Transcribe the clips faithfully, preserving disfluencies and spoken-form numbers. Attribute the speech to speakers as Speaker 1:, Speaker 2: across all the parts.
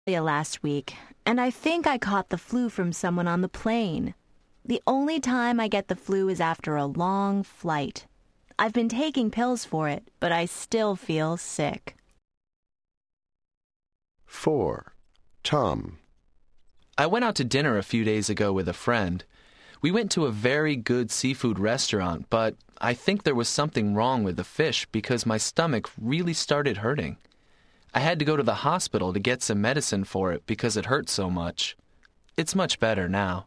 Speaker 1: last week, and I think I caught the flu from someone on the plane. The only time I get the flu is after a long flight. I've been taking pills for it, but I still feel sick.
Speaker 2: four. Tom.
Speaker 3: I went out to dinner a few days ago with a friend. We went to a very good seafood restaurant, but I think there was something wrong with the fish because my stomach really started hurting. I had to go to the hospital to get some medicine for it because it hurt so much. It's much better now.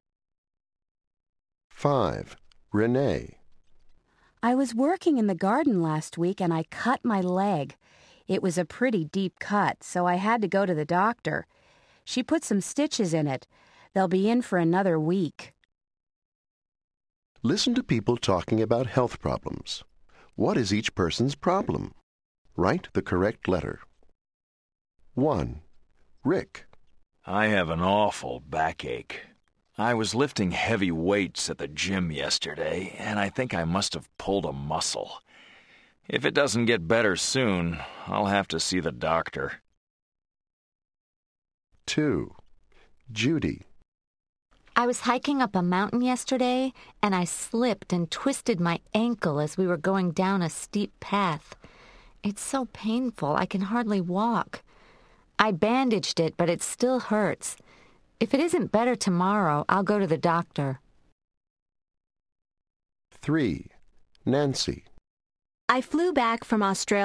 Speaker 2: five. Renee.
Speaker 4: I was working in the garden last week and I cut my leg. It was a pretty deep cut, so I had to go to the doctor. She put some stitches in it. They'll be in for another week.
Speaker 2: Listen to people talking about health problems. What is each person's problem? Write the correct letter. one. Rick.
Speaker 5: I have an awful backache. I was lifting heavy weights at the gym yesterday, and I think I must have pulled a muscle. If it doesn't get better soon, I'll have to see the doctor.
Speaker 2: two. Judy.
Speaker 6: I was hiking up a mountain yesterday, and I slipped and twisted my ankle as we were going down a steep path. It's so painful, I can hardly walk. I bandaged it, but it still hurts. If it isn't better tomorrow, I'll go to the doctor.
Speaker 2: three. Nancy.
Speaker 1: I flew back from Australia